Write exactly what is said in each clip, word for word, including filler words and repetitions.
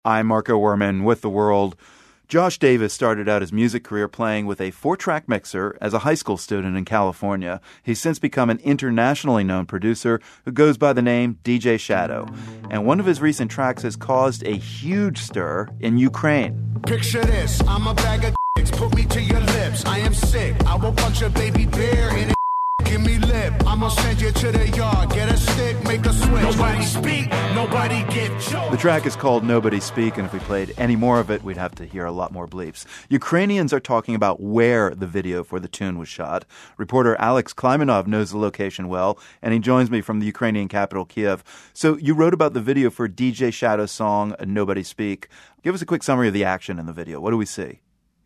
I'm Marco Werman with The World. Josh Davis started out his music career playing with a four-track mixer as a high school student in California. He's since become an internationally known producer who goes by the name D J Shadow. And one of his recent tracks has caused a huge stir in Ukraine. Picture this, I'm a bag of dicks, put me to your lips. I am sick, I will punch a baby bear in a give me lip. I'm gonna send you to the yard, get a stick, make a switch. Nobody speak, nobody get choked. The track is called Nobody Speak, and if we played any more of it, we'd have to hear a lot more bleeps. Ukrainians are talking about where the video for the tune was shot. Reporter Alex Klimanov knows the location well, and he joins me from the Ukrainian capital, Kiev. So you wrote about the video for D J Shadow's song, Nobody Speak. Give us a quick summary of the action in the video. What do we see?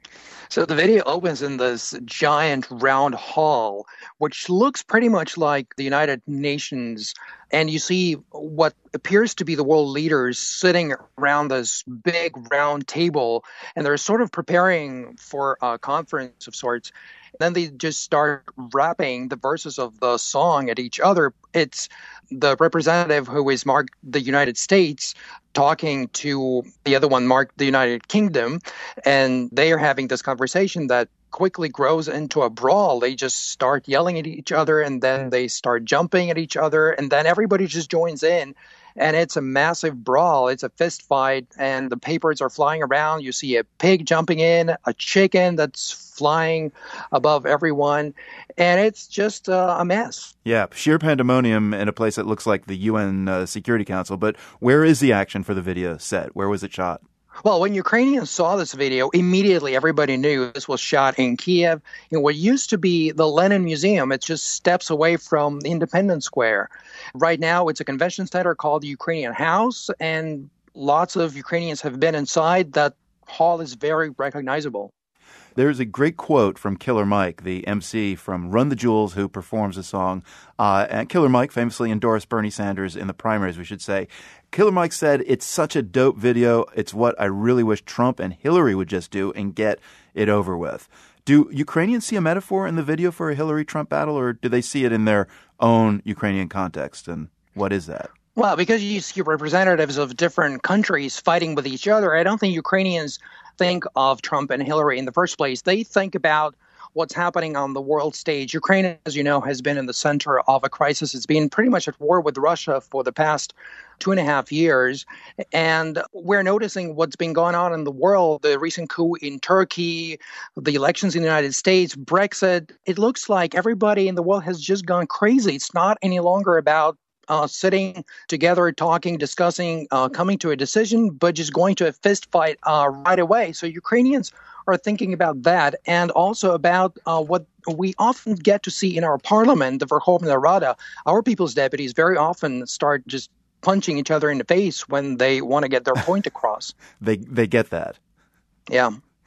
So the video opens in this giant round hall, which looks pretty much like the United Nations. And you see what appears to be the world leaders sitting around this big round table, and they're sort of preparing for a conference of sorts. Then they just start rapping the verses of the song at each other. It's the representative who is marked the United States talking to the other one marked the United Kingdom, and they are having this conversation that quickly grows into a brawl. They just start yelling at each other, and then they start jumping at each other, and then everybody just joins in. And it's a massive brawl. It's a fist fight, and the papers are flying around. You see a pig jumping in, a chicken that's flying above everyone, and it's just uh, a mess. Yeah, sheer pandemonium in a place that looks like the U N uh, Security Council. But where is the action for the video set? Where was it shot? Well, when Ukrainians saw this video, immediately everybody knew this was shot in Kiev, in what used to be the Lenin Museum. It's just steps away from Independence Square. Right now, it's a convention center called the Ukrainian House, and lots of Ukrainians have been inside. That hall is very recognizable. There's a great quote from Killer Mike, the M C from Run the Jewels, who performs the song. Uh, and Killer Mike famously endorsed Bernie Sanders in the primaries, we should say. Killer Mike said, "It's such a dope video. It's what I really wish Trump and Hillary would just do and get it over with." Do Ukrainians see a metaphor in the video for a Hillary-Trump battle, or do they see it in their own Ukrainian context? And what is that? Well, because you see representatives of different countries fighting with each other, I don't think Ukrainians think of Trump and Hillary in the first place. They think about what's happening on the world stage. Ukraine, as you know, has been in the center of a crisis. It's been pretty much at war with Russia for the past two and a half years. And we're noticing what's been going on in the world, the recent coup in Turkey, the elections in the United States, Brexit. It looks like everybody in the world has just gone crazy. It's not any longer about Uh, sitting together, talking, discussing, uh, coming to a decision, but just going to a fist fight uh, right away. So Ukrainians are thinking about that, and also about uh, what we often get to see in our parliament, the Verkhovna Rada. Our people's deputies very often start just punching each other in the face when they want to get their point across. They they get that. Yeah.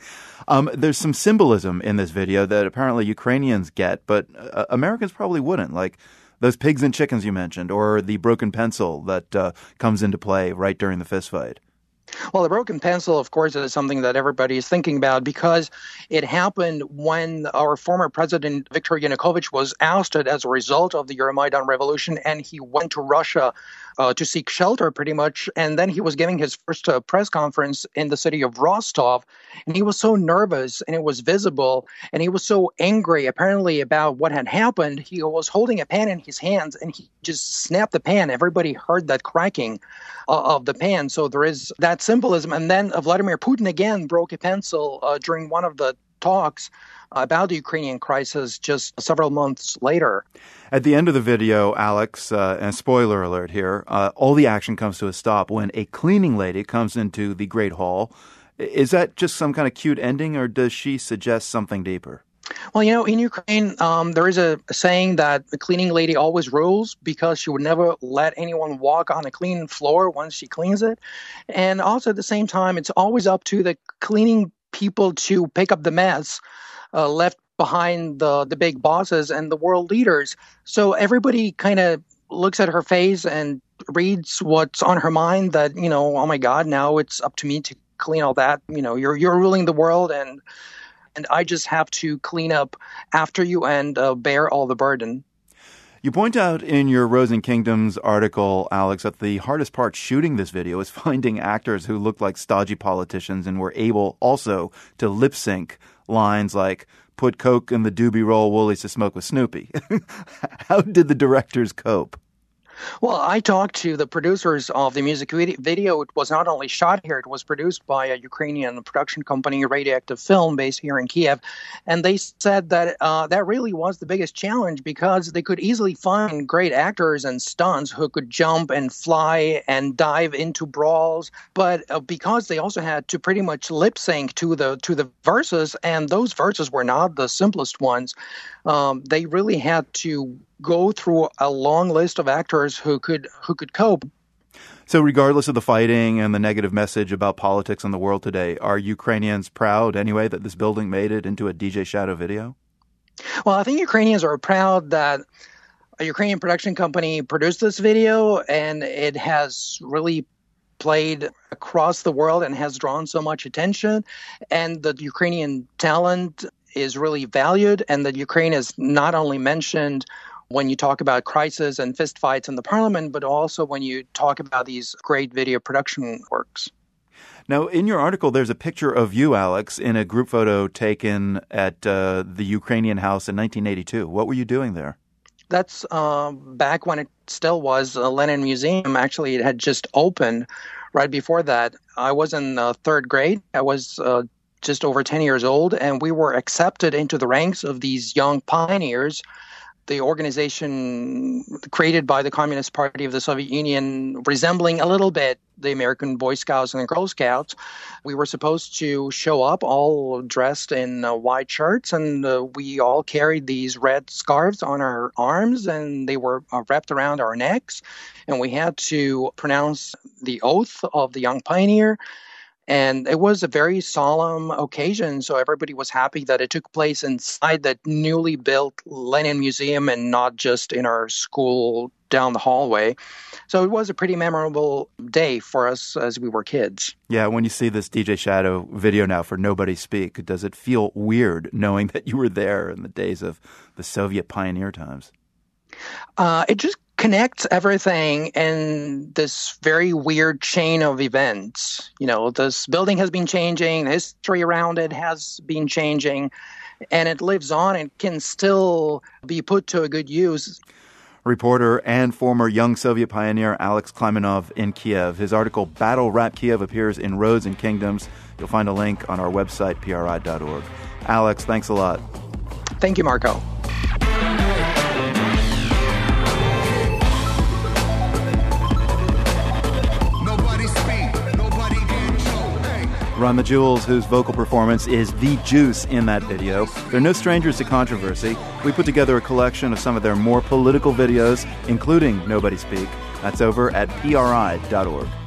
Um, there's some symbolism in this video that apparently Ukrainians get, but uh, Americans probably wouldn't, like those pigs and chickens you mentioned, or the broken pencil that uh, comes into play right during the fistfight. Well, the broken pencil, of course, is something that everybody is thinking about because it happened when our former president, Viktor Yanukovych, was ousted as a result of the Euromaidan revolution, and he went to Russia uh, to seek shelter, pretty much. And then he was giving his first uh, press conference in the city of Rostov, and he was so nervous, and it was visible, and he was so angry, apparently, about what had happened. He was holding a pan in his hands, and he just snapped the pan. Everybody heard that cracking uh, of the pan, so there is that symbolism. And then uh, Vladimir Putin again broke a pencil uh, during one of the talks about the Ukrainian crisis just several months later. At the end of the video, Alex, uh, and spoiler alert here, uh, all the action comes to a stop when a cleaning lady comes into the Great Hall. Is that just some kind of cute ending, or does she suggest something deeper? Well, you know, in Ukraine, um, there is a saying that the cleaning lady always rules because she would never let anyone walk on a clean floor once she cleans it. And also at the same time, it's always up to the cleaning people to pick up the mess uh, left behind the, the big bosses and the world leaders. So everybody kind of looks at her face and reads what's on her mind, that, you know, oh my God, now it's up to me to clean all that. You know, you're you're ruling the world, and and I just have to clean up after you and uh, bear all the burden. You point out in your Rose and Kingdoms article, Alex, that the hardest part shooting this video is finding actors who looked like stodgy politicians and were able also to lip sync lines like, put Coke in the doobie roll, Woolies to smoke with Snoopy. How did the directors cope? Well, I talked to the producers of the music video. It was not only shot here, it was produced by a Ukrainian production company, Radioactive Film, based here in Kiev. And they said that uh, that really was the biggest challenge because they could easily find great actors and stunts who could jump and fly and dive into brawls. But uh, because they also had to pretty much lip sync to the to the verses, and those verses were not the simplest ones, um, they really had to go through a long list of actors who could who could cope. So regardless of the fighting and the negative message about politics in the world today, are Ukrainians proud anyway that this building made it into a D J Shadow video? Well, I think Ukrainians are proud that a Ukrainian production company produced this video, and it has really played across the world and has drawn so much attention. And the Ukrainian talent is really valued, and that Ukraine is not only mentioned when you talk about crisis and fistfights in the parliament, but also when you talk about these great video production works. Now, in your article, there's a picture of you, Alex, in a group photo taken at uh, the Ukrainian House in nineteen eighty-two. What were you doing there? That's uh, back when it still was a Lenin Museum. Actually, it had just opened right before that. I was in uh, third grade. I was uh, just over ten years old, and we were accepted into the ranks of these young pioneers. The organization created by the Communist Party of the Soviet Union, resembling a little bit the American Boy Scouts and Girl Scouts. We were supposed to show up all dressed in uh, white shirts, and uh, we all carried these red scarves on our arms, and they were uh, wrapped around our necks. And we had to pronounce the oath of the young pioneer. And it was a very solemn occasion, so everybody was happy that it took place inside that newly built Lenin Museum and not just in our school down the hallway. So it was a pretty memorable day for us as we were kids. Yeah, when you see this D J Shadow video now for Nobody Speak, does it feel weird knowing that you were there in the days of the Soviet pioneer times? Uh, it just connects everything in this very weird chain of events. You know, this building has been changing, the history around it has been changing, and it lives on and can still be put to a good use. Reporter and former young Soviet pioneer Alex Klimanov in Kiev. His article, Battle Rap Kiev, appears in Roads and Kingdoms. You'll find a link on our website, P R I dot org. Alex, thanks a lot. Thank you, Marco. Run the Jewels, whose vocal performance is the juice in that video. They're no strangers to controversy. We put together a collection of some of their more political videos, including Nobody Speak. That's over at P R I dot org.